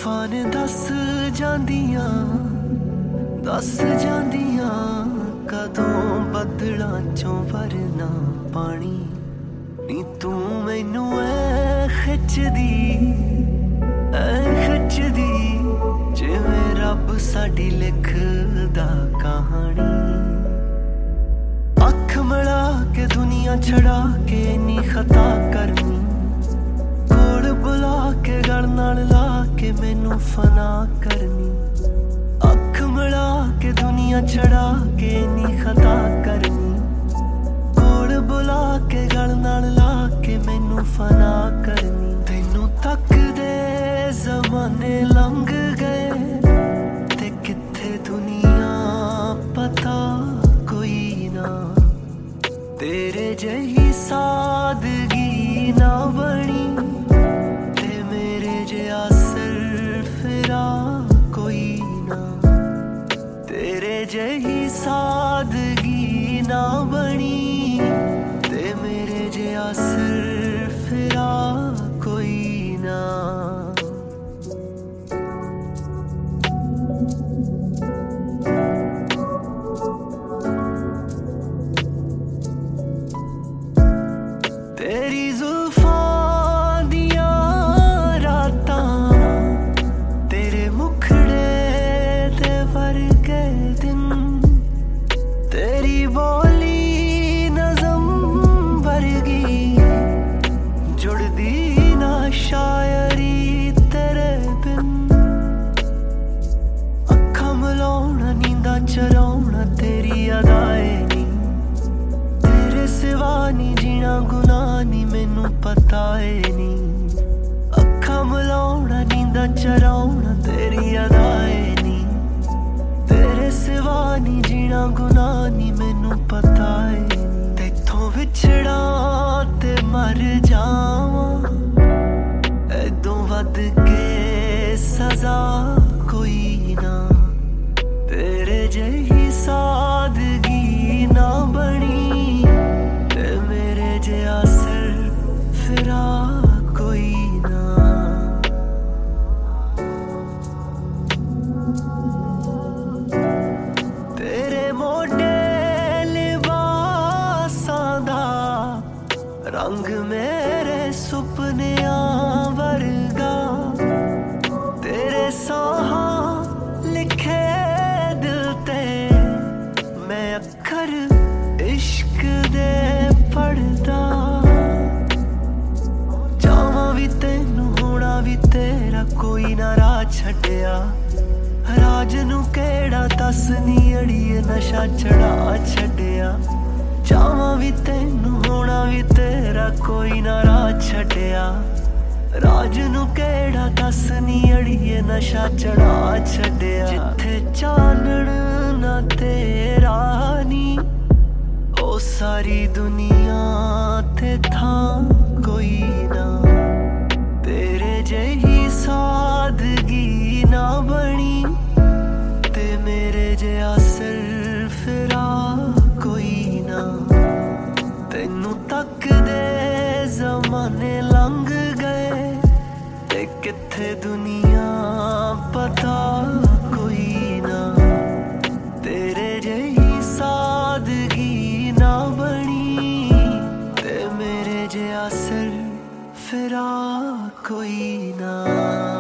तूफान दस जांदियां कदों बदलां चों वरना पानी नी तू मैनू खिचदी जिवें रब साडी लिखदा कहानी। अख मिला के दुनिया छड़ा के नी खता करनी, कोल बुला के गल नाल ला के मैनू फना करनी। अख मिला के दुनिया छड़ा के नी खता करनी, कोल बुला के गल नाल ला के मैनू फना करनी। तैनू तकदे ज़माने लंघ गए ते कित्थे दुनिया पता कोई ना, तेरे जही सादगी ना बनी ते मेरे जिहा सिरफिरा कोई ना। तेरे जही सादगी ना बनी ते मेरे जिहा सिरफिरा कोई ना। तेरी जुल्फां दियां रातां, तेरे मुखड़े ते वर्गे दिन, तेरी बोली नज़म वर्गी जुड़दी ना शायरी तेरे बिन। अखां मिलाउणा नींदां चराउणा तेरी अदाए नी, तेरे सिवा नी जीना गुनाह नी मैनू पता है नी। अखां मिलाउणा नींदां चराउणा तेरी अदाए नी, तेरे सिवा नी जीना गुनाह नी मैनू पता है नी। तैथों विछड़ा ते मर जावां ऐदों वध के सजा कोई ना, तेरे जही सादगी ना बनी ते मेरे जिहा सिरफिरा कोई ना। तेरे मोढे लिबासां दा रंग मेरे सुपनियां वर्गा, तेरे साहां लिखे दिल ते मैं अखर इश्क दे पढ़दा। जावां भी तैनू होना भी तेरा कोई ना राह छड्डिया, राज नू केड़ा दस नी अड़िए नशा चढ़ा छड्डिया। जावां भी तैनू होना भी तेरा कोई ना राह छड्डिया, राज नू केड़ा दस नी अड़िए नशा चढ़ा छड्डिया। जिथे चानण ना तेरा नी ओ सारी दुनिया ते थां कोई ना, तेरे जही सादगी ना बनी ते मेरे जिहा सिरफिरा कोई ना। तैनू तकदे ज़माने लंघ गए ते कित्थे दुनिया पता कोई ना, तेरे जही सादगी ना बनी ते मेरे जिहा सिरफिरा कोई ना।